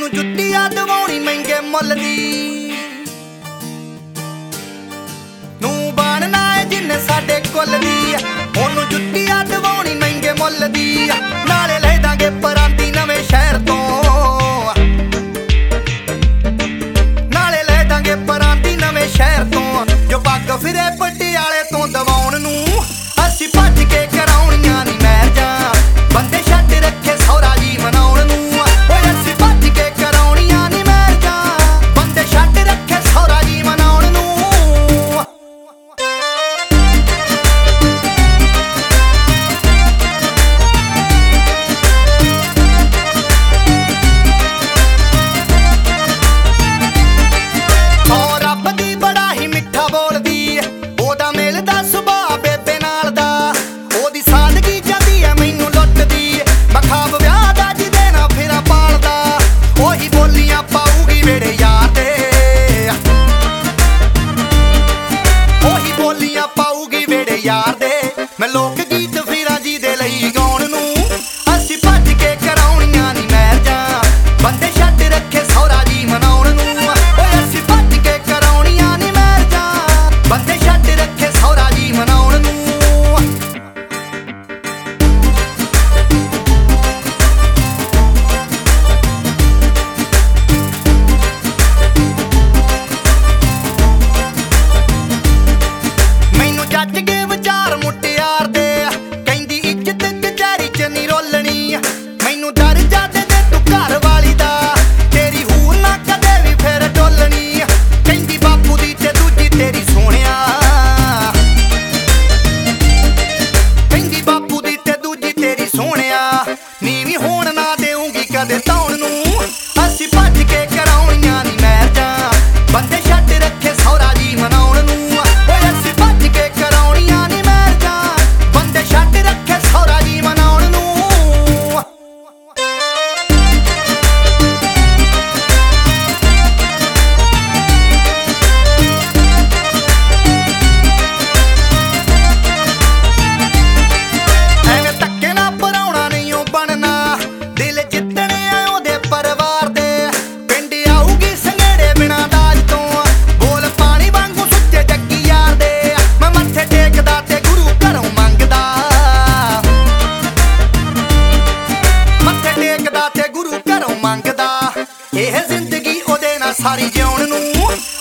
ਉਹਨੂੰ ਜੁੱਤੀ ਆ ਦਵਾਉਣੀ ਮਹਿੰਗੇ ਮੁੱਲ ਦੀ। ਨੂੰ ਬਣਨਾ ਏ ਜਿੰਨੇ ਸਾਡੇ ਕੁੱਲ ਦੀ, ਉਹਨੂੰ ਜੁੱਤੀ ਆ ਦਵਾਉਣੀ ਮਹਿੰਗੇ ਮੁੱਲ ਦੀ। ਨਾਲੇ ਲੈ ਦਾਂਗੇ ਪਰਾਂਦੀ ਨਵੇਂ ਸ਼ਹਿਰ ਤੋਂ, ਨਾਲੇ ਲੈ ਦਾਂਗੇ ਪਰਾਂਦੀ ਨਵੇਂ ਸ਼ਹਿਰ ਤੋਂ। ਜੋ ਪੱਗ ਫਿਰੇ ਪਟਿਆਲੇ ਤੋਂ ਦਵਾਉਣ ਨੂੰ, ਅਸੀਂ ਭੱਜ ਕੇ ਕਰਾਉਣੀਆਂ ਨੀ ਮੈਰਜਾਂ। ਬੰਦੇ ਛੱਡ ਰੱਖੇ ਸਹੁਰਾ ਜੀ ਮਨਾਉਣ ਨੂੰ, ਓਏ ਅਸੀਂ ਭੱਜ ਕੇ ਕਰਾਉਣੀਆਂ ਨੀ ਮੈਰਜਾਂ। ਬੰਦੇ ਛੱਡ ਰੱਖੇ ਸਹੁਰਾ ਜੀ ਮਨਾਉਣ ਨੂੰ। ਓ ਰੱਬ ਦੀ ਬੜਾ ਹੀ ਮਿੱਠਾ ਬੋਲਦੀ, ਉਹਦਾ ਮਿਲਦਾ ਸੁਭਾਅ ਬੇਬੇ ਨਾਲ ਦਾ। ਉਹਦੀ ਸਾਦਗੀ ਜਾਂਦੀ ਐ ਮੈਨੂੰ ਲੁੱਟਦੀ, ਬਖਾਬ ਵਿਆਹ ਦਾ ਜਿਹਦੇ ਨਾਲ ਫੇਰਾ ਪਾਲਦਾ। ਉਹੀ ਬੋਲੀਆਂ ਪਾਊਗੀ ਵੇੜੇ ਯਾਰ ਦੇ, ਉਹੀ ਬੋਲੀਆਂ ਪਾਊਗੀ ਵੇੜੇ ਯਾਰ ਦੇ। ਮੈਂ ਲੋਕ ਗੀਤ ਫੀਰਾਂ ਜੀ ਦੇ ਲਈ ਗਾਉਣ ਨੂੰ, ਅਸੀਂ ਭੱਜ ਕੇ ਕਰਾਉਣੀਆਂ ਨੀ ਮੈਰਜਾਂ। ਬੰਦੇ ਛੱਡ ਰੱਖੇ ਸਹੁਰਾ ਜੀ ਮਨਾਉਣ ਨੂੰ, ਓਏ ਅਸੀਂ ਭੱਜ ਕੇ ਕਰਾਉਣੀਆਂ ਨੀ ਮੈਰਜਾਂ। ਬੰਦੇ ਛੱਡ ਰੱਖੇ ਸਹੁਰਾ ਜੀ ਮਨਾਉਣ ਨੂੰ। ਮੈਨੂੰ ਜੱਜ ਕੇ ਵਿਚਾਰ ਮੁਟਿਆਰ ਦੇ, ਕਹਿੰਦੀ ਇੱਜ਼ਤ ਕਚਹਿਰੀ ਚ ਨੀ ਰੋਲਣੀ। ਮੈਨੂੰ ਦਰਜਾ ਦੇ ਦੇ ਤੂੰ ਘਰ ਵਾਲੀ ਦਾ, ਤੇਰੀ ਹੂਰ ਨਾ ਕਦੇ ਵੀ ਫਿਰ ਡੋਲਣੀ। ਕਹਿੰਦੀ ਬਾਪੂ ਦੀ ਤੇ ਦੂਜੀ ਤੇਰੀ ਸੋਹਣਿਆ, ਕਹਿੰਦੀ ਬਾਪੂ ਦੀ ਤੇ ਦੂਜੀ ਤੇਰੀ ਸੋਹਣਿਆ। ਨੀਵੀਂ ਹੋਣ ਨਾ ਦੇਊਂਗੀ ਕਦੇ ਧੌਣ ਨੂੰ, ਅਸੀਂ ਭੱਜ ਕੇ ਕਰਾਉਣੀਆਂ ਨੀ ਮੈਰਜਾਂ। ਬੰਦੇ ਛੱਡ ਰੱਖੇ ਸਹੁਰਾ ਜੀ ਮਨਾਉਣ ਨੂੰ, ਓਏ ਅਸੀਂ ਭੱਜ ਕੇ ਕਰਾਉਣੀਆਂ ਨੀ ਮੈਰਜਾਂ। ਬੰਦੇ ਛੱਡ ਰੱਖੇ ਸਹੁਰਾ ਜੀ ਮਨਾਉਣ ਨੂੰ। ਐਵੇਂ ਧੱਕੇ ਨਾ ਭਰਾਉਣਾ ਨਹੀਂ ਓ ਬਣਨਾ, ਦਿਲ ਜਿੱਤਣੇ ਆ ਉਹਦੇ ਪਰਿਵਾਰ ਦੇ। ਪਿੰਡ ਆਊਗੀ ਸੰਘੇੜੇ ਬਿਨਾਂ ਦਾਜ ਤੋਂ, ਬੋਲ ਪਾਣੀ ਵਾਂਗੂ ਸੁੱਚੇ ਜੱਗੀ ਯਾਰ ਦੇ। ਮੈਂ ਮੱਥੇ ਟੇਕਦਾ ਤੇ ਗੁਰੂ ਘਰੋਂ ਮੰਗਦਾ, ਮੱਥੇ ਟੇਕਦਾ ਤੇ ਗੁਰੂ ਘਰੋਂ ਮੰਗਦਾ। ਇਹ ਜ਼ਿੰਦਗੀ ਉਹਦੇ ਨਾਲ ਸਾਰੀ ਜਿਉਣ ਨੂੰ,